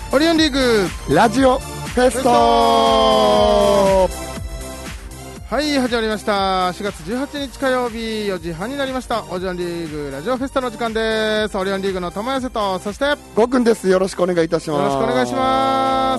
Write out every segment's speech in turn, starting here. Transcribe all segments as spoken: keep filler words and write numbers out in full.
オリオンリーグラジオフェスト。 はい、始まりました。しがつじゅうはちにち火曜日よじはんになりました。オリオンリーグラジオフェスタの時間です。オリオンリーグの玉寄せと、そしてゴくんです。よろしくお願いいたします。 よろしくお願いします。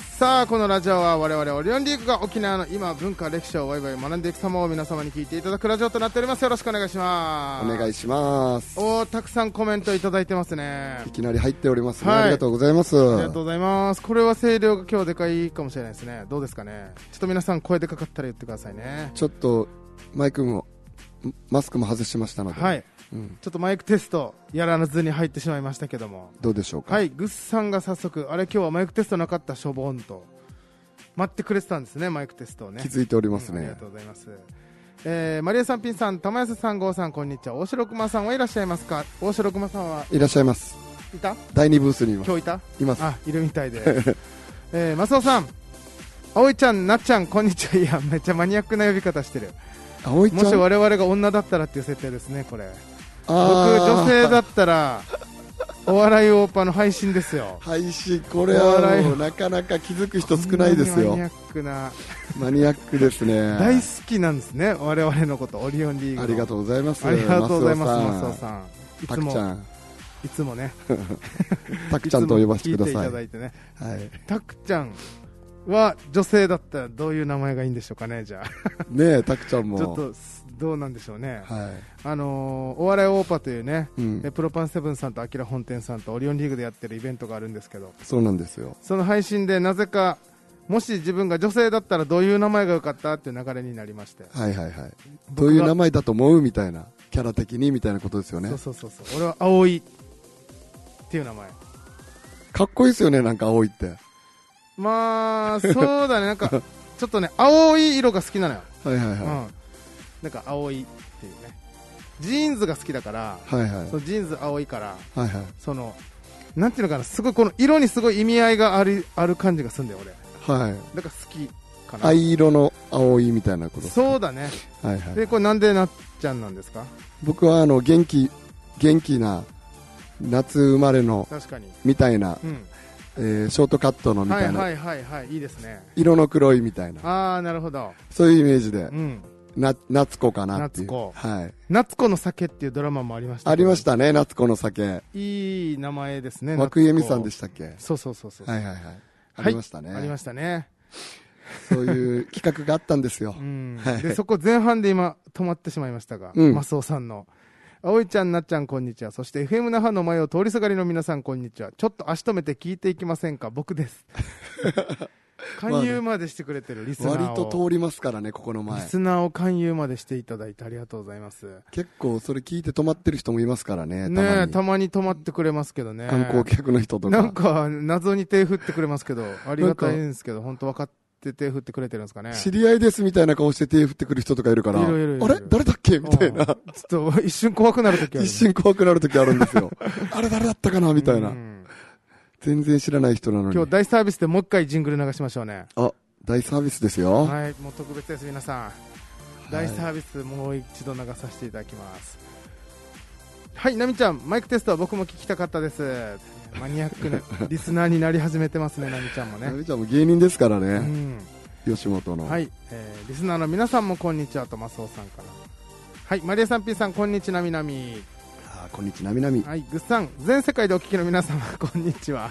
さあ、このラジオは我々オリオンリーグが沖縄の今文化歴史をワイワイ学んでいく様を皆様に聞いていただくラジオとなっております。よろしくお願いします。 お願いします。 お、たくさんコメントいただいてますね。 いきなり入っておりますね、 はい、 ありがとうございます。 ありがとうございます。これは声量が今日でかいかもしれないですね。どうですかね。ちょっと皆さん声でかかったら言ってくださいね。 ちょっとマイクもマスクも外しましたので、 はい、うん、ちょっとマイクテストやらずに入ってしまいましたけども、 どうでしょうか。 はい、グッさんが早速、あれ今日はマイクテストなかったしょぼんと待ってくれてたんですね、マイクテストをね。 気づいておりますね、 うん、ありがとうございます。えー、マリアさん、ピンさん、玉安さん、郷さん、こんにちは。大城熊さんはいらっしゃいますか。大城熊さんはいらっしゃいます。 いただいにブースにいます。 今日いたいます。 あ、いるみたいで、えー、マスオさん、葵ちゃん、なっちゃん、こんにちは。いや、めっちゃマニアックな呼び方してる。 葵ちゃん、 もし我々が女だったらっていう設定ですね、これ。僕、 あ女性だったらお笑いオーパの配信ですよ。 配信、これはもうなかなか気づく人少ないですよ。 マニアックなマニアックですね。 大好きなんですね、我々のこと。オリオンリーグの。 ありがとうございます。 ありがとうございます、 マスオさん。 マスオさん。いタつもクちゃん、 いつもねタクちゃんと呼ばせてください。 いつも聞いていただいてね、 はい、 タクちゃんは女性だったらどういう名前がいいんでしょうかね。じゃあねえ、タクちゃんもちょっとどうなんでしょうね。 はい、 あのー、お笑いオーパというね、うん、 えプロパンセブンさんとアキラ本店さんとオリオンリーグでやってるイベントがあるんですけど、 そうなんですよ。 その配信でなぜか、もし自分が女性だったらどういう名前が良かったっていう流れになりまして、 はいはいはい、どういう名前だと思うみたいな、キャラ的にみたいなことですよね。 そうそうそうそう、俺は葵っていう名前。 かっこいいですよね、なんか葵って。 まあそうだね、なんかちょっとね、青い色が好きなのよ。 はいはいはい、うん、 なんか青いっていうね、ジーンズが好きだから、 はいはい、 そのジーンズ青いから、 はいはい、 そのなんていうのかな、すごいこの色にすごい意味合いがあるある感じがするんだよ俺。はい、だから好きかな。 藍色の青いみたいなことですか。 そうだね、 はいはい。 でこれなんでなっちゃんなんですか。 僕はあの元気元気な夏生まれの確かにみたいな、うん、えー、ショートカットのみたいな、 はいはいはいはい、いいですね、 色の黒いみたいな、 ああなるほど、 そういうイメージで、 うん、 な夏子かなっていう。 夏子、 はい、 夏子の酒っていうドラマもありました。 ありましたね、夏子の酒。 いい名前ですね。 涌井絵美さんでしたっけ。 そうそうそうそう、 はいはいはい、ありましたね、 はい、ありましたね。 そういう企画があったんですよ。 うん、でそこ前半で今止まってしまいましたが、うん、マスオさんの葵ちゃん、なっちゃんこんにちは。そして エフエム 那覇の前を通りすがりの皆さんこんにちは。ちょっと足止めて聞いていきませんか。僕です勧誘までしてくれてるリスナーを、 割と通りますからね、ここの前。 リスナーを勧誘までしていただいてありがとうございます。 結構それ聞いて止まってる人もいますからね。 ねえ、たまに止まってくれますけどね、 観光客の人とかなんか謎に手振ってくれますけど、ありがたいんですけど、本当分かって手振ってくれてるんですかね。 知り合いですみたいな顔して手振ってくる人とかいるから、 いるいるいるいる、 あれ誰だっけみたいな、ちょっと一瞬怖くなるときある、 一瞬怖くなるときあるんですよあれ誰だったかなみたいな、全然知らない人なのに。 今日大サービスでもう一回ジングル流しましょうね。 あ、大サービスですよ。 はい、もう特別です。皆さん、大サービスもう一度流させていただきます。はい、なみちゃん、マイクテストは僕も聞きたかったです。マニアックなリスナーになり始めてますね、なみちゃんもね。 なみちゃんも芸人ですからね、 うん、 吉本の。 はい、えー、リスナーの皆さんもこんにちはとマスオさんから。はい、マリエさん、ピーさん、こんにちは、なみなみ。 あ、こんにちは、なみなみ。 はい、グッさん、全世界でお聞きの皆様こんにちは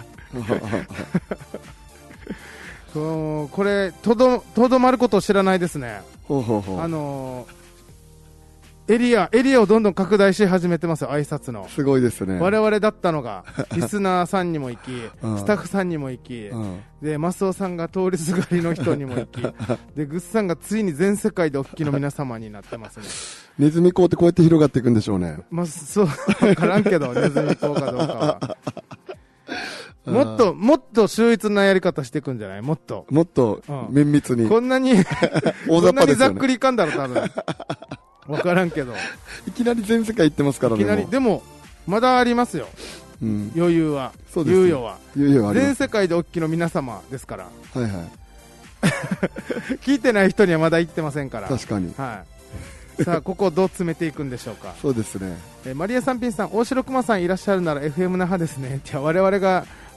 これと ど, とどまることを知らないですね。 ほうほうほう、 あのー、エリアエリアをどんどん拡大し始めてますよ、挨拶の。 すごいですね。 我々だったのがリスナーさんにも行きスタッフさんにも行き、うん、でマスオさんが通りすがりの人にも行きでグッさんがついに全世界でお聞きの皆様になってますね。 ネズミ講ってこうやって広がっていくんでしょうね。 まあ、そう分からんけどネズミ講かどうかはもっともっと秀逸なやり方していくんじゃない。もっともっと綿密に、 うん、こんなに大雑把ですよね。こんなにざっくりいかんだろ多分分からんけどいきなり全世界行ってますからね。 いきなりでもまだありますよ、うん、余裕は。そうです、猶予は猶予はあります。 全世界でお聞きの皆様ですから。 はいはい聞いてない人にはまだ言ってませんから。 確かに、 はい、さあここをどう詰めていくんでしょうか。 そうですね。 えー、マリアさん、ピンさん、大城熊さんいらっしゃるなら エフエム 那覇ですね。いや我々が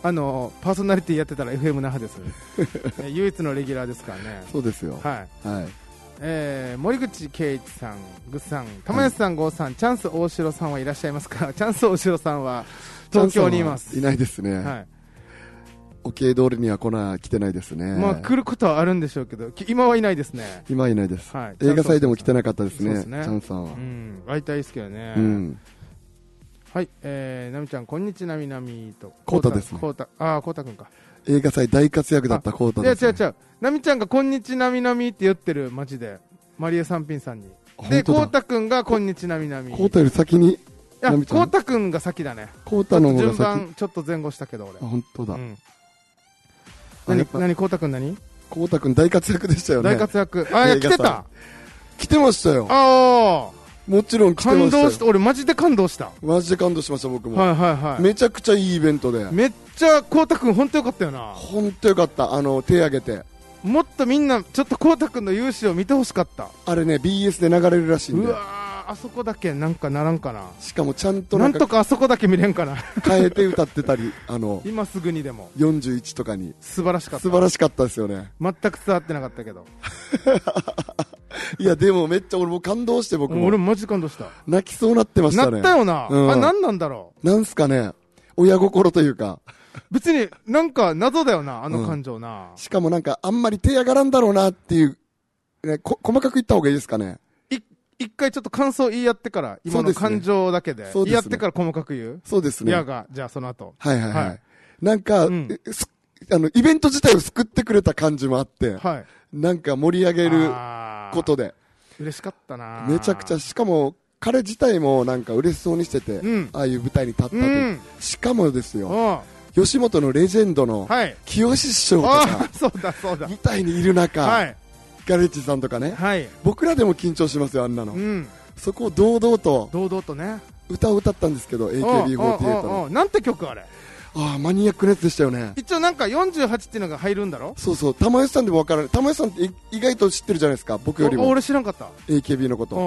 あのパーソナリティやってたら エフエム 那覇です、ね、唯一のレギュラーですからね。 そうですよ。 はい、 はい。 えー、森口圭一さん、ぐっさん、玉安さん、郷さん、チャンス大城さんはいらっしゃいますか？チャンス大城さんは東京にいます。 いないですね。はい。おけい通りには来な来てないですね。 まあ来ることはあるんでしょうけど、今はいないですね。 今はいないです。はい、映画祭でも来てなかったですね。 そうですね。 チャンさんは。 うん。会いたいですけどね。 うん。 はい、えー、なみちゃんこんにちなみなみと。 こうたですね。 こうた、ああこうたくんか。 映画祭大活躍だったこうたです、ね。 いや違う違う。なみちゃんがこんにちなみなみって言ってるマジで。マリエさんぴんさんに。で、こうたくんがこんにちなみなみ。 こうたより先に。 いや、こうたくんが先だね。 こうたの方が先。 順番ちょっと前後したけど俺。 あ、本当だ。うん。 何、何、こうたくん何？ こうたくん大活躍でしたよね。 大活躍。あ、いや、来てた。 来てましたよ。 ああ。 もちろん来てましたよ。 感動した。俺マジで感動した。 マジで感動しました僕も。 はいはいはい。 めちゃくちゃいいイベントで。 めっちゃこうたくん本当よかったよな。 本当よかった。あの手挙げて。 もっとみんなちょっとこうたくんの勇姿を見てほしかった。 あれね ビーエス で流れるらしいんで。 うわー、あそこだけなんかならんかな。 しかもちゃんとなんとかあそこだけ見れんかな。 変えて歌ってたり、あの今すぐにでもよんじゅういちとかに素晴らしかった。 素晴らしかったですよね。 全く伝わってなかったけど。 いやでもめっちゃ俺も感動して僕も。 俺もマジ感動した。 泣きそうなってましたね。 なったよな。うん、あ、なんなんだろう。なんすかね。親心というか。 別になんか謎だよな、あの感情な、 うん、しかもなんかあんまり手上がらんだろうなっていう、ね、こ細かく言った方がいいですかね。 い一回ちょっと感想言い合ってから今の感情だけで言い合ってから細かく言う。 そうですね。 いやがじゃあその後。 はいはいはい。はい、なんか、うん、あのイベント自体を救ってくれた感じもあって、はい、なんか盛り上げることで嬉しかったな。 めちゃくちゃ、しかも彼自体もなんか嬉しそうにしてて、うん、ああいう舞台に立ったと、うん、しかもですよ。吉本のレジェンドの清志師匠とか、はい、 そうだそうだ舞台にいる中、はい、ガレッジさんとかね、 はい、 僕らでも緊張しますよあんなの、うん、そこを堂々と堂々とね歌を歌ったんですけど エーケービーフォーティーエイト のなんて曲あれ。 ああマニアックなやつでしたよね。 一応なんかよんじゅうはちっていうのが入るんだろ。 そうそう、玉吉さんでも分からない。玉吉さんって意外と知ってるじゃないですか僕よりも。 俺知らんかったエーケービー のこと。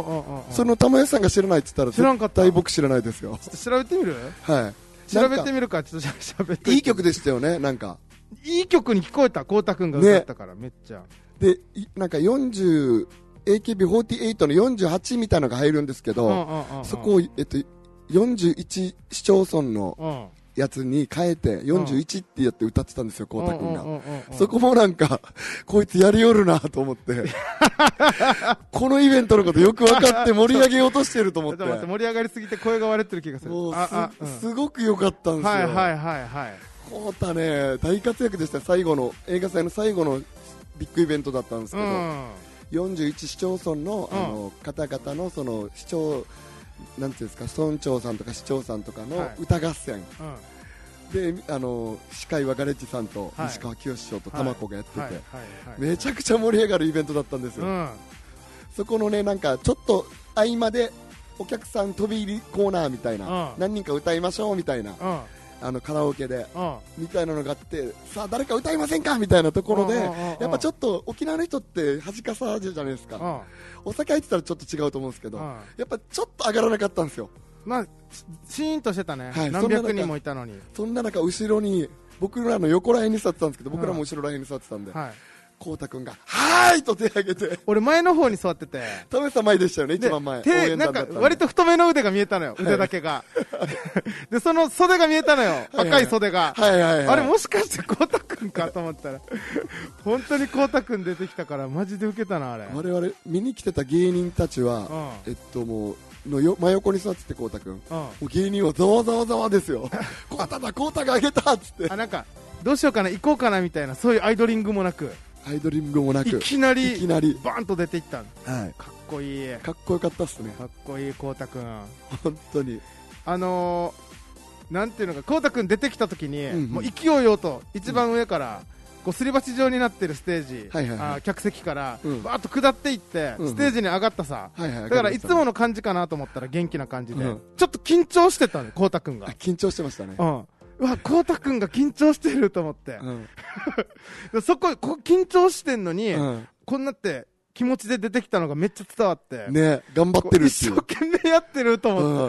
その玉吉さんが知らないって言ったら知らんかった。 絶対僕知らないですよ。 ちょっと調べてみる。 はい、 調べてみるか。ちょっとしゃべって。 いい曲でしたよね。なんかいい曲に聞こえた。こうたくんが歌ったから、ね、めっちゃでなんかよんじゅう エーケービーフォーティーエイト のよんじゅうはちみたいなのが入るんですけど、そこを、えっと、よんじゅういち市町村のやつに変えてよんじゅういちってやって歌ってたんですよこうたくんが。そこもなんかこいつやりよるなと思ってこのイベントのことよく分かって盛り上げようとしてると思って。 待って盛り上がりすぎて声が割れてる気がする。 もう す, ああ、うん、すごく良かったんですよ。 はいはいはいはい。 こうたね大活躍でした。最後の映画祭の最後のビッグイベントだったんですけど、うん、よんじゅういち市町村 の, あの方々のその市長なんていうんですか、村長さんとか市長さんとかの歌合戦、はいうん、であの司会はガレッジさんと西川きよし師匠と玉子がやってて、はいはいはいはい、めちゃくちゃ盛り上がるイベントだったんですよ、うん、そこのねなんかちょっと合間でお客さん飛び入りコーナーみたいな、うん、何人か歌いましょうみたいな、うんあのカラオケで、うん、みたいなのがあって、さあ誰か歌いませんかみたいなところで、やっぱちょっと沖縄の人って恥かさじゃないですか、うん、お酒入ってたらちょっと違うと思うんですけど、うん、やっぱちょっと上がらなかったんですよ。 まあシーンとしてたね、はい、何百人もいたのに。 そんな中後ろに僕らの横らへんに座ってたんですけど、僕らも後ろらへんに座ってたんで、うんはいこうたくんがはーいと手を挙げて、 俺前の方に座ってて、 田辺さん前でしたよね、一番前。 手なんか割と太めの腕が見えたのよ、腕だけがでその袖が見えたのよ、赤い袖が、はいはいはい、あれもしかしてこうたくんかと思ったら本当にこうたくん出てきたからマジでウケたなあれ。 我々見に来てた芸人たちは、うん、えっともうのよ真横に座っててこうたくん、うん、もう芸人はざわざわざわですよこうただこうたがあげたっつって、 あなんかどうしようかな行こうかなみたいな、そういうアイドリングもなくアイドリングもなくいきなりいきなりバーンと出ていったん、 はい、 かっこいい、 かっこよかったっすね。 かっこいいこうたくん、 本当にあのー、なんていうのか、こうたくん出てきた時に、うんうん、もう勢いよと一番上から、うん、こうすり鉢状になってるステージ、はいはいはい、あ客席から、うん、バーッと下っていって、うんうん、ステージに上がったさ、はいはい、だからいつもの感じかなと思ったら元気な感じで、うん、ちょっと緊張してたのこうたくんが。 緊張してましたね、 うんうわ、こうたくんが緊張してると思って、うん、そここ緊張してんのに、うん、こんなって気持ちで出てきたのがめっちゃ伝わって、 ね、頑張ってるっていう、 一生懸命やってると思って、うん、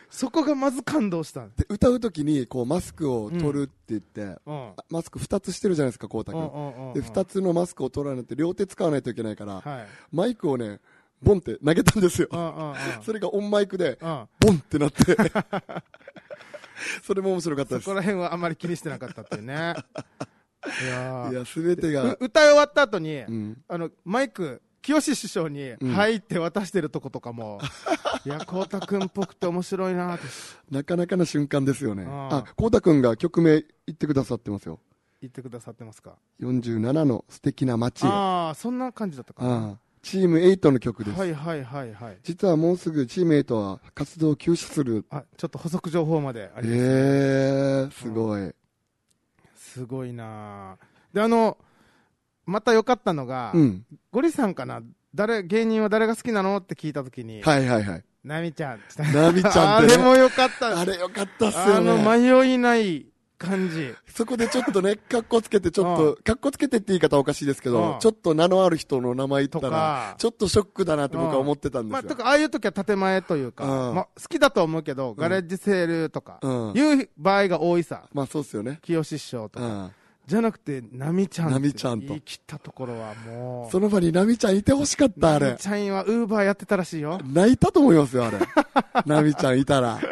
そこがまず感動したんで、歌うときにこうマスクを取るって言って、うん、マスクふたつしてるじゃないですか、こうたくん。で、ふたつのマスクを取らないと両手使わないといけないから、はい、マイクをね、ボンって投げたんですよ。それがオンマイクで、ボンってなって。それも面白かったです。 そこら辺はあまり気にしてなかったっていうね。いやいや、すべてが。 歌い終わった後に、うん、あの、マイク、清志師匠に入って渡してるとことかも、うん、いや、こうたくんっぽくて面白いなって。 なかなかな瞬間ですよね。あ、こうたくんが曲名言ってくださってますよ。 言ってくださってますか。 よんじゅうななの素敵な街へ。 ああ、そんな感じだったかな。ああ、 チームエイトの曲です。 はいはいはいはい。 実はもうすぐチームエイトは活動を休止する。 あ、ちょっと補足情報まであります、ね。 えー、すごい。うん、 すごいな。で、あの、また良かったのが、うん、ゴリさんかな、誰、芸人は誰が好きなのって聞いたときに、 はいはいはい。 ナミちゃん。 ナミちゃんって、 ね、あれも良かった。 あれ良かったっすよね。 あの迷いない感じ。 そこでちょっとね、カッコつけてちょっと、カッコつけてって言い方おかしいですけど、ちょっと名のある人の名前言ったら、ちょっとショックだなって僕は思ってたんですよ。まあ、 とか、ああいう時は建前というか、まあ、好きだと思うけど、ガレージセールとか、いう場合が多いさ。 まあそうっすよね。 清志師匠とか。じゃなくて、ナミちゃんって言い切ったところはもう。その場にナミちゃんいてほしかった、あれ。 ナミちゃんはウーバーやってたらしいよ。 泣いたと思いますよ、あれ。ナミちゃんいたら。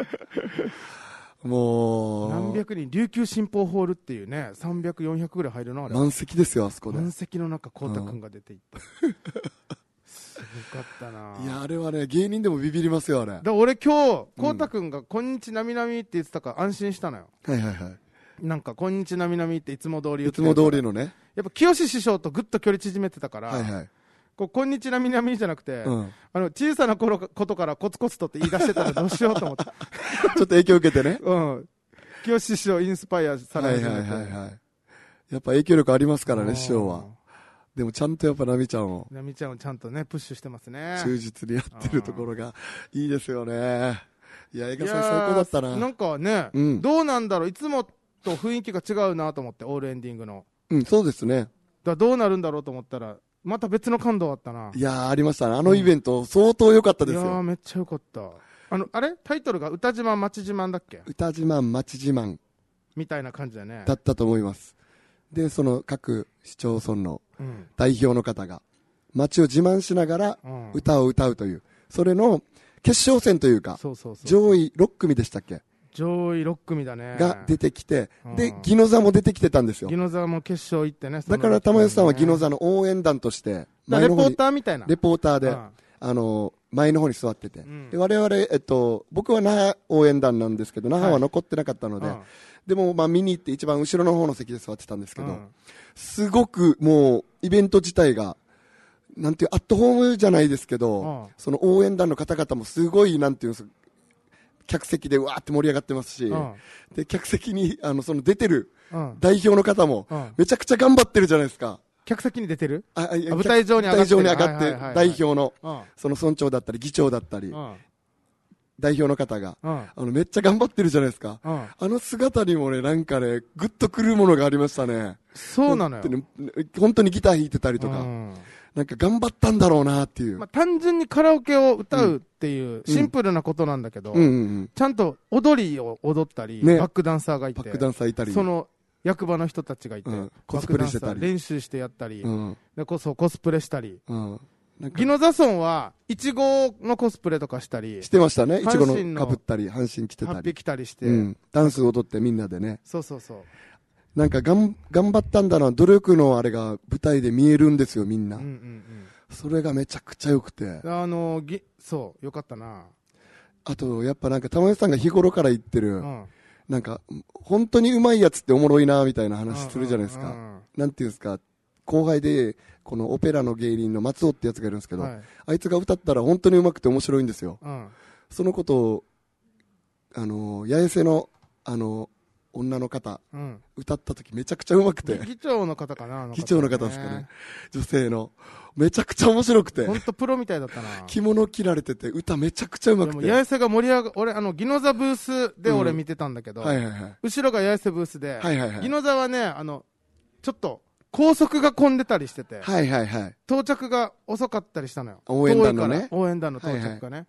もう。 何百人、琉球新報ホールっていうね、さんびゃく、よんひゃくぐらい入るのあれ。 満席ですよ、あそこで。 満席の中、こうたくんが出ていって。すごかったな。 いや、あれはね、芸人でもビビりますよ、あれ。 だ俺今日、こうたくんが、こんにちなみなみって言ってたから安心したのよ。 はいはいはい。 なんか、こんにちなみなみっていつも通り言っていつも通りのね。 やっぱ、清志師匠とぐっと距離縮めてたから、 はいはい。 こう、こんにちなみなみじゃなくて、うん、あの、小さな頃ことからコツコツとって言い出してたらどうしようと思って。ちょっと影響受けてね。 うん。清志師匠インスパイアされて。はいはいはいはい。 やっぱ影響力ありますからね、師匠は。でもちゃんとやっぱナミちゃんを。 ナミちゃんをちゃんとね、プッシュしてますね。 忠実にやってるところがいいですよね。いや、映画祭最高だったな。 なんかね、うん、どうなんだろう、いつもと雰囲気が違うなと思って、オールエンディングの。 うん、そうですね。 だどうなるんだろうと思ったら、また別の感動あったな。 いやー、ありましたね。あのイベント、うん、相当良かったですよ。いやー、めっちゃ良かった。あの、あれタイトルが歌自慢町自慢だっけ？ 歌自慢町自慢。 みたいな感じだね。 だったと思います。で、その各市町村の代表の方が、町を自慢しながら歌を歌うという、それの決勝戦というか、 そうそうそう上位ろっ組でしたっけ？ 上位ろっ組だね。 が出てきて、で、ギノザも出てきてたんですよ。 ギノザも決勝行ってね。 だから玉吉さんはギノザの応援団として、 レポーターみたいな。 レポーターで、あの、前の方に座ってて。で我々、えっと、僕は那覇応援団なんですけど、那覇は残ってなかったので、でも、まあ、見に行って一番後ろの方の席で座ってたんですけど、すごくもう、イベント自体が、なんていう、アットホームじゃないですけど、その応援団の方々もすごい、なんていうんですか、客席でわーって盛り上がってますし、うん、で客席にあのその出てる代表の方もめちゃくちゃ頑張ってるじゃないですか。 客席に出てる？ ああ舞台上に上がって、 舞台上に上がって代表の、うん、その村長だったり議長だったり、うん、代表の方が、うん、あのめっちゃ頑張ってるじゃないですか。うん、あの姿にもねなんかねグッとくるものがありましたね。 そうなのよ。 本当にギター弾いてたりとか。うんなんか頑張ったんだろうなっていう、 まあ、単純にカラオケを歌うっていうシンプルなことなんだけど、うんうんうん、ちゃんと踊りを踊ったり、ね、バックダンサーがいて、 バックダンサーいたり、 その役場の人たちがいて、うん、 コスプレしてたり練習してやったり、うん、でこそコスプレしたり、うん、 ギノザ村はいちごのコスプレとかしたりしてましたね。いちごのかぶったり阪神着てたりはっぴきたりして、 うん、ダンス踊ってみんなでね。 そうそうそう。 なんかがん頑張ったんだな、努力のあれが舞台で見えるんですよみんな。うんうんうん、それがめちゃくちゃ良くて、 あのぎそうよかったな。 あとやっぱなんか玉吉さんが日頃から言ってる、うん、なんか本当にうまいやつっておもろいなみたいな話するじゃないですか、うんうんうん、なんていうんですか、後輩でこのオペラの芸人の松尾ってやつがいるんですけど、はい、あいつが歌ったら本当にうまくて面白いんですよ、うん、そのことをあの八重瀬のあの女の方、うん、歌った時めちゃくちゃうまくて、 議長の方かな、 議長の方ですかね、女性のめちゃくちゃ面白くて、 本当プロみたいだったな。 着物着られてて歌めちゃくちゃうまくて、 八重瀬が盛り上が、俺あのギノザブースで俺見てたんだけど、うんはいはいはい、後ろが八重瀬ブースで、はいはいはい、ギノザはねあのちょっと高速が混んでたりしてて、はいはいはい、到着が遅かったりしたのよ。 応援団のね、 応援団の到着がね、はいはい、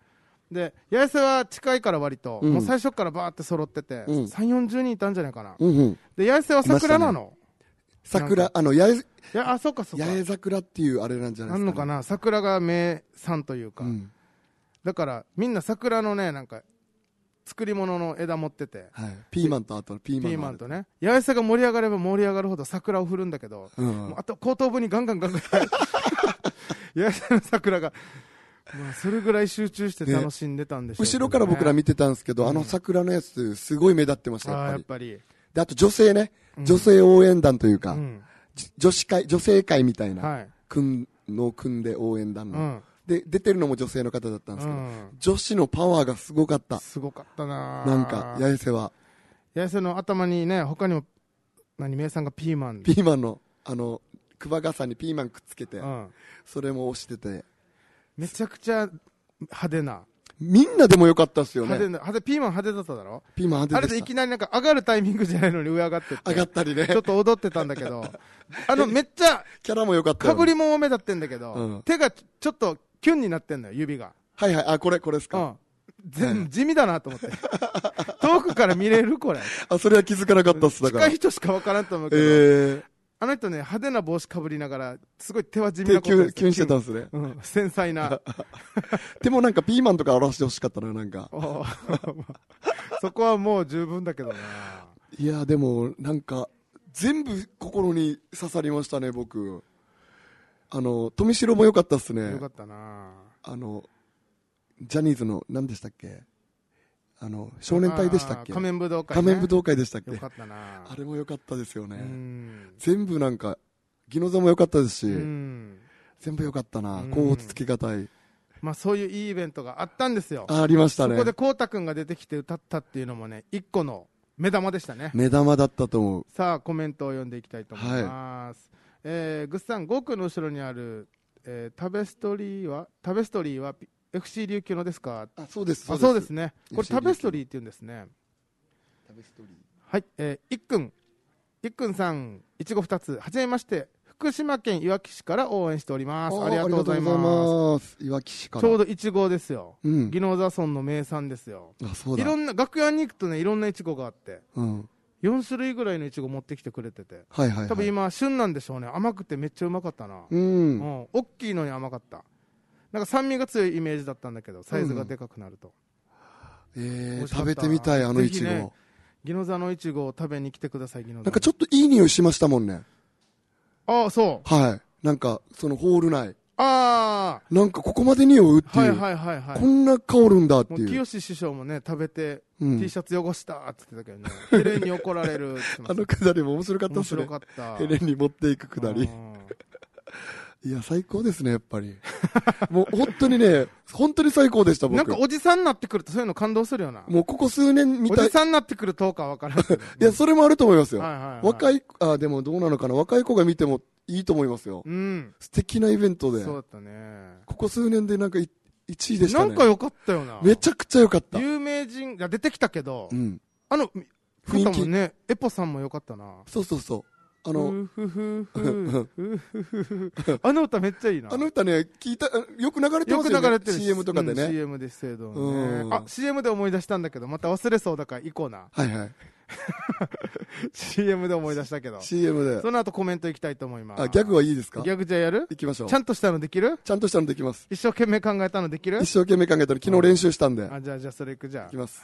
で八重洲は近いから割と、 うん、 もう最初からバーって揃ってて、うん、さんじゅう、よんじゅうにんいたんじゃないかな、 うんうん、 で八重洲は桜なの、 桜、あの八重、いや、あ、そうかそうか、 八重桜っていうあれなんじゃないですか、ね、 あんのかな、桜が名産というか、うん、だからみんな桜のねなんか作り物の枝持ってて、 はい、ピーマンとあとピーマンピーマンとね、八重洲が盛り上がれば盛り上がるほど桜を振るんだけど、うん、もうあと後頭部にガンガンガンガン八重洲の桜がまあそれぐらい集中して楽しんでたんでしょう、ね、 後ろから僕ら見てたんですけど、うん、あの桜のやつすごい目立ってました、 やっぱり。あ、やっぱりであと女性ね、うん、女性応援団というか、うん、女子会女性会みたいな、はい、組の組んで応援団の、うん、で出てるのも女性の方だったんですけど、うん、女子のパワーがすごかった。 すごかったな。 なんか八重洲は八重洲の頭にね、他にも何名産がピーマン、 ピーマンのあの桑笠にピーマンくっつけて、うん、それも押しててめちゃくちゃ派手な、 みんなでもよかったっすよね。 派手な、派手、ピーマン派手だっただろ。 ピーマン派手でした。 あれでいきなりなんか上がるタイミングじゃないのに上上がってって上がったりね、 ちょっと踊ってたんだけどあのめっちゃキャラもよかった、 かぶりも多めだってんだけど、うん、手がちょっとキュンになってんのよ、指が。 はいはい、あ、これこれですか、うん、 全、はい、地味だなと思って遠くから見れるこれ。 あ、それは気づかなかったっす。だから近い人しか分からんと思うけど、えー、あの人ね派手な帽子かぶりながらすごい手は地味なことです。 キュンしてたんですね、 うん、繊細なでもなんかピーマンとか表してほしかったな、なんかそこはもう十分だけどな。 いやでもなんか全部心に刺さりましたね、僕。あの富城も良かったっすね。 良かったな。 あのジャニーズの何でしたっけ、あの少年隊でしたっけ、 仮面武道会、ね、 仮面武道会でしたっけ。 よかったな。 あれも良かったですよね。全部なんかギノザも良かったですし、全部良かったな。こうつけがたい。 まあそういういいイベントがあったんですよ。 あ, ありましたね。 そこでこうたくんが出てきて歌ったっていうのもね、一個の目玉でしたね。 目玉だったと思う。 さあコメントを読んでいきたいと思います、はい。えー、グッさん、ゴーくんの後ろにある、えー、タベストリーはタベストリーはエフシー 琉球のですか。 あ、そうです。 あ、そうですね。これタベストリーって言うんですね。 タベストリー。はい、 えー、いっくん、いっくんさん、いちごふたつ、はじめまして。福島県いわき市から応援しております。ありがとうございます。 いわき市から。 ちょうどいちごですよ。うん、宜野座村の名産ですよ。 あ、そうだ。 いろんな楽屋に行くとね、いろんないちごがあって、 うん、 よんしゅるいぐらいのいちご持ってきてくれてて、 はいはいはい、 多分今旬なんでしょうね。甘くてめっちゃうまかったな。 うん、うん、 大きいのに甘かった。なんか酸味が強いイメージだったんだけど、サイズがでかくなると、 うん、えー、食べてみたい、あのいちご。ね、 宜野座のいちごを食べに来てください。宜野座なんかちょっといい匂いしましたもんね。 ああ、そう。 はい。なんかそのホール内、 ああ、 なんかここまで匂うっていう、 はいはいはいはい、 こんな香るんだっていう。 清志師匠もね食べて、うん、T シャツ汚したって言ってたけどね、ヘレンに怒られるってあのくだりも面白かったっすね。 面白かった。 ヘレンに持っていくくだりいや最高ですね、やっぱりもう本当にね、本当に最高でした。僕なんかおじさんになってくるとそういうの感動するよな。 もうここ数年見たい。 おじさんになってくるとか分からんいやそれもあると思いますよ、 はいはいはい、 若い、あ、でもどうなのかな、若い子が見てもいいと思いますよ、 うん、 素敵なイベントで。 そうだったね。 ここ数年でなんかいちいでしたね。 なんか良かったよな。 めちゃくちゃ良かった。 有名人が出てきたけど、 うん、 あの雰囲気もね、エポさんも良かったな。 そうそうそう、あのあの歌めっちゃいいな。 あの歌ね、聞いた、よく流れてますよね。よく流れてる シーエム とかでね、 うん、シーエム ですけどね。あ、シーエム で思い出したんだけどまた忘れそうだから行こうな。 はいはいシーエム で思い出したけどシーエム でその後コメントいきたいと思います。 あ、ギャグはいいですか。 ギャグじゃあやる。 行きましょう。 ちゃんとしたのできる。 ちゃんとしたのできます。 一生懸命考えたのできる。 一生懸命考えたの昨日練習したんで、うん、 あ、じゃあじゃあそれいく。じゃあいきます。 はい、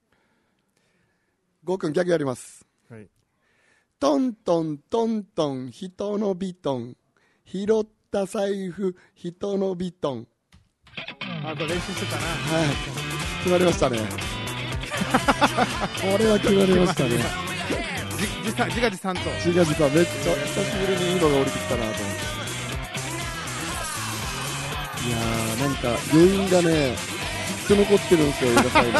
ゴーくんギャグやります。 はい。 トントントントン人のビトン、拾った財布人のビトン。 あ、これ練習してたな。 はい、決まりましたねこれは決まりましたねじ自自画自賛と自画自賛、めっちゃ久しぶりにいいのが降りてきたなと思って。いやーなんか余韻がねずっと残ってるんですよ、映画祭に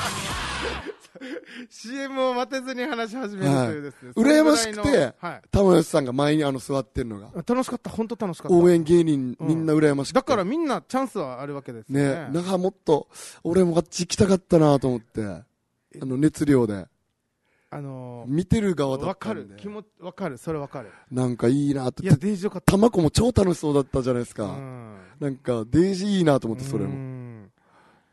シーエム を待てずに話し始めるというですね、 はい、羨ましくて、はい、玉吉さんが前にあの座ってるのが楽しかった。本当楽しかった。 応援芸人みんな羨ましくて、 うん、だからみんなチャンスはあるわけですね。 ね、なんかもっと俺もあっち行きたかったなと思って、あの熱量で、あのー、見てる側だったんで。 分かる、気持ち分かる、それ分かる。 なんかいいなと。 いやデイジーよかった。 玉子も超楽しそうだったじゃないですか、 うん、 なんかデイジーいいなと思って、それも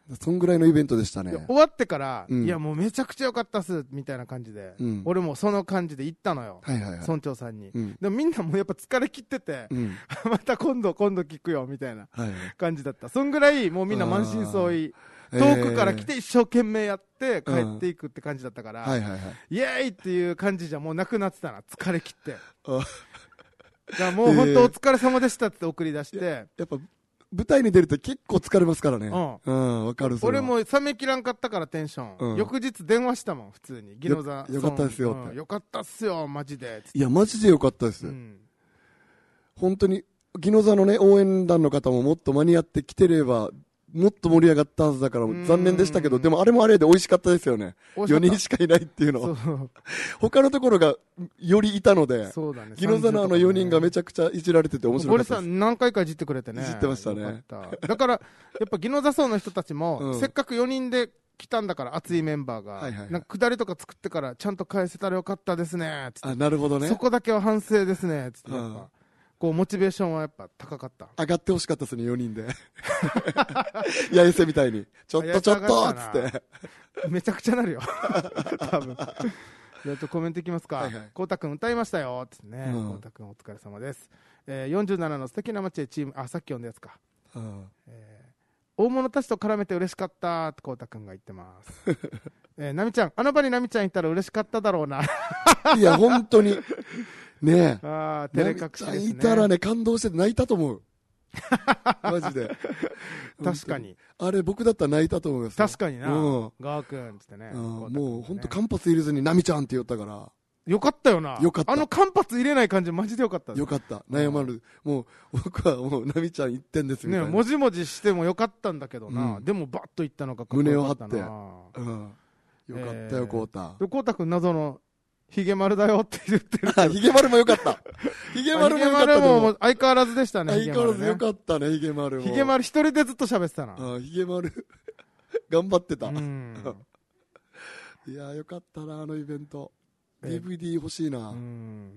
そんぐらいのイベントでしたね。 終わってから、 うん、 いやもうめちゃくちゃ良かったっすみたいな感じで、 うん、 俺もその感じで行ったのよ、 はいはいはい、 村長さんに、 うん、 でもみんなもうやっぱ疲れ切ってて、うん、また今度今度聞くよみたいな感じだった、はい、そんぐらいもうみんな満身創痍、遠くから来て一生懸命やって帰っていくって感じだったから、うん、はいはいはい、イエーイっていう感じじゃもうなくなってたな、疲れ切ってだからもう本当お疲れ様でしたって送り出して、 や, やっぱ舞台に出ると結構疲れますからね。うん、うん、わかる。 俺も冷めきらんかったからテンション、うん、翌日電話したもん普通に。ギノザよかったですよって、 うん、よかったっすよマジで。 いやマジでよかったです、うん、本当にギノザのね応援団の方ももっと間に合ってきてればもっと盛り上がったはずだから残念でしたけど、でもあれもあれで美味しかったですよね。よにんしかいないっていうのは他のところがよりいたので、そうだね、ギノザのあのよにんがめちゃくちゃいじられてて面白かったです。 これさ何回かいじってくれてね、 いじってましたね。 だからやっぱギノザ層の人たちも、うん、せっかくよにんで来たんだから熱いメンバーが、はいはいはい、なんか下りとか作ってからちゃんと返せたらよかったですねつって、 あ、なるほどね、 そこだけは反省ですねつって、やっぱ、うん、こうモチベーションはやっぱ高かった。 上がってほしかったですね、よにんで八重瀬みたいにちょっとちょっとっつってめちゃくちゃなるよ多分。じゃあちょコメントいきますか。こうたくん歌いましたよっつってね、こうたくんお疲れ様です、えー、よんじゅうななの素敵な街へチーム、あ、さっき読んだやつか、うん、えー大物たちと絡めて嬉しかったってこうたくんが言ってます、えー、なみちゃん、あの場になみちゃんいたら嬉しかっただろうないや本当にねえ、 あ、照れ隠しですね。 いたらね感動して泣いたと思うマジで確かにあれ僕だったら泣いたと思います。 確かにな、うん、ガーくんっつってね、 うん、もう本当間髪入れずになみちゃんって言ったからよかったよな。 よかった。 あの間髪入れない感じマジでよかった、ね、 よかった。悩まる、うん、もう僕はもうなみちゃん一点ですみたいな、 ね、もじもじしてもよかったんだけどな、うん、でもバッといったのがかっこよかったな。胸を張って、うん、 よかったよ、こうた。 こうたくん謎のヒゲ丸だよって言ってる。 ヒゲ丸もよかった。ヒゲ丸もよかった。ヒゲ丸も相変わらずでしたね。 相変わらずよかったね、ヒゲ丸も。 ヒゲ丸一人でずっと喋ってたな。 ああ、ヒゲ丸頑張ってた。いやよかったな、あのイベント。ディーブイディー 欲しいな。うん、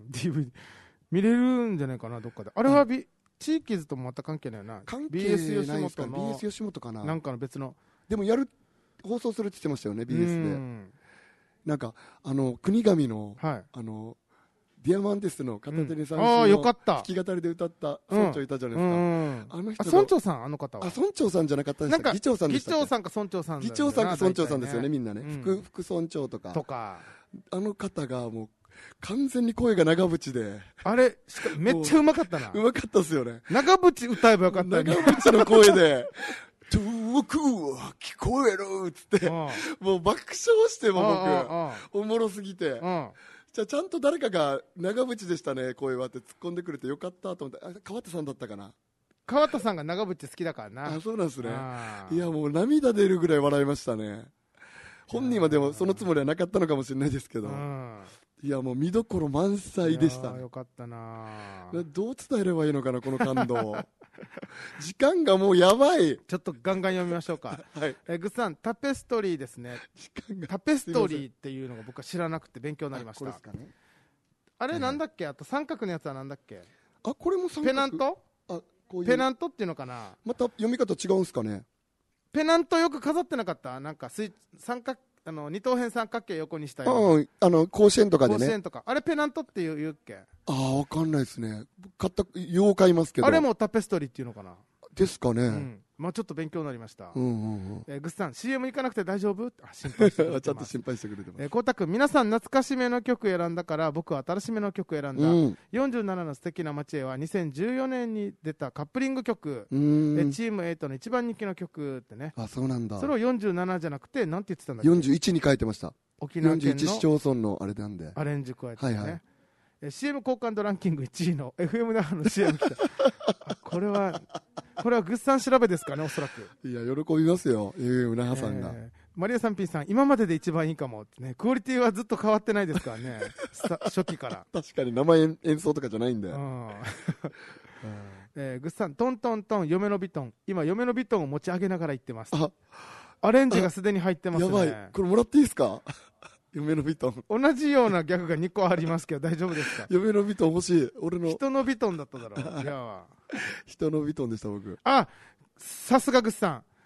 ディーブイディー 見れるんじゃないかな、どっかで。あれはビ地域図ともまた関係ないな。 関係ないですか。ビーエス 吉本かな。 なんかの別の。 でもやる放送するって言ってましたよね、 ビーエス で。なんかあの国神の、はい、あのディアマンテスの片手にさんの弾き語りで歌った村長いたじゃないですか、うん、あの人村長さん、あの方はあ村長さんじゃなかったですか。議長さんでしたっけ。 議長さんか村長さん、 議長さんか村長さんですよね、みんなね、うん、副, 副村長とかとかあの方がもう完全に声が長渕で、 あれしかめっちゃうまかったな。 うまかったっすよね。 長渕歌えばよかったね。 長渕の声で遠くは聞こえるっつって、もう爆笑しても僕おもろすぎて、じゃあちゃんと誰かが長渕でしたね声はって突っ込んでくれてよかったと思って、あ、川田さんだったかな。 川田さんが長渕好きだからな。 あ、そうなんですね。いやもう涙出るぐらい笑いましたね。本人はでもそのつもりはなかったのかもしれないですけど、いやもう見どころ満載でした。 よかったな。 どう伝えればいいのかな、この感動時間がもうやばい。 ちょっとガンガン読みましょうか、はい、えグッさん、タペストリーですね。時間がタペストリーっていうのが僕は知らなくて勉強になりました。 あ, これですかね。あれなんだっけ、あと三角のやつはなんだっけ。 あ、これも三角。 ペナント。 あ、こういうペナントっていうのかな。 また読み方違うんすかね。 ペナントよく飾ってなかった。なんか三角、あの二等辺三角形横にしたような、 あの甲子園とかでね。 甲子園とかあれペナントっていう言うっけ。ああ、わかんないですね。買ったよう買いますけど。 あれもタペストリーっていうのかな。 ですかね、うん、 まあ、ちょっと勉強になりました。 うんうんうん、 えー、グッさん シーエム 行かなくて大丈夫。あ、心配してくれてます。 ちゃんと心配してくれてます。 えー、こうたくん、皆さん懐かしめの曲選んだから僕は新しめの曲選んだ、うん、よんじゅうななの素敵な街へはにせんじゅうよねんに出たカップリング曲、えー、チームエイトの一番人気の曲ってね。 あ、そうなんだ。 それをよんじゅうななじゃなくてなんて言ってたんだっけ。 よんじゅういちに書いてました。 沖縄県のよんじゅういち市町村のあれなんでアレンジ加えてね、はいはい。え シーエム 好感度ランキングいちいの エフエム 那覇の シーエム 来たこれはこれはグッさん調べですかね、おそらく。 いや喜びますよ、エフエム 那覇さんが、 えー、マリアさん P さん、今までで一番いいかもってね。クオリティはずっと変わってないですからね初期から確かに生演奏とかじゃないんだよ、うんえー、グッさん、トントントン嫁のビトン、今嫁のビトンを持ち上げながら言ってます。あ、アレンジがすでに入ってますね。 やばい、これもらっていいですか嫁のビトン。 同じようなギャグがにこありますけど大丈夫ですか。 嫁のビトン欲しい。俺の人のビトンだっただろういや人のビトンでした僕。 あ、さすがグッさん、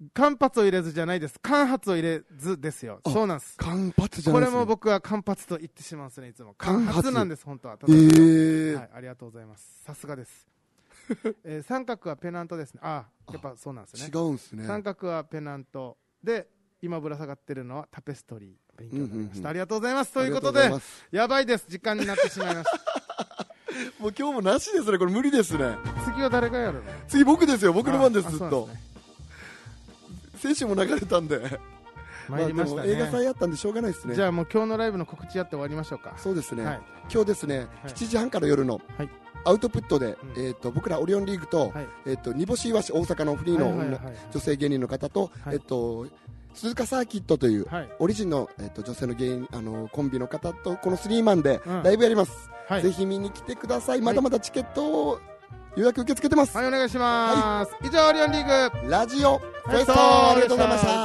間髪を入れずじゃないです。間髪を入れずですよ。そうなんです。 間髪じゃないですね。 これも僕は間髪と言ってしまうんですね、いつも。間髪なんです、本当は。 えー、 はい、ありがとうございます。さすがです。えー、三角はペナントですね。ああ、やっぱそうなんですね。 違うんですね。 三角はペナントで、今ぶら下がってるのはタペストリー。勉強になりました。ありがとうございます。ということで、やばいです。時間になってしまいました。 もう今日もなしですね。これ無理ですね。 次は誰がやるの？ 次僕ですよ。僕の番です。ずっと。先週も流れたんで。 参りましたね。 映画祭やったんでしょうがないですね。 じゃあもう今日のライブの告知やって終わりましょうか。 そうですね。はい、今日ですね、はい、しちじはんから夜のアウトプットで、うん、えっと僕らオリオンリーグと、はい、えっと煮干しいわし大阪のフリーの女性芸人の方と、はい、えっと鈴鹿サーキットという、はい、オリジンの、えっと女性の芸人あのコンビの方とこのスリーマンでライブやります。うん、ぜひ見に来てください。まだまだチケットを予約受け付けてます。 はい、お願いします。はい、以上オリオンリーグラジオフェストありがとうございました。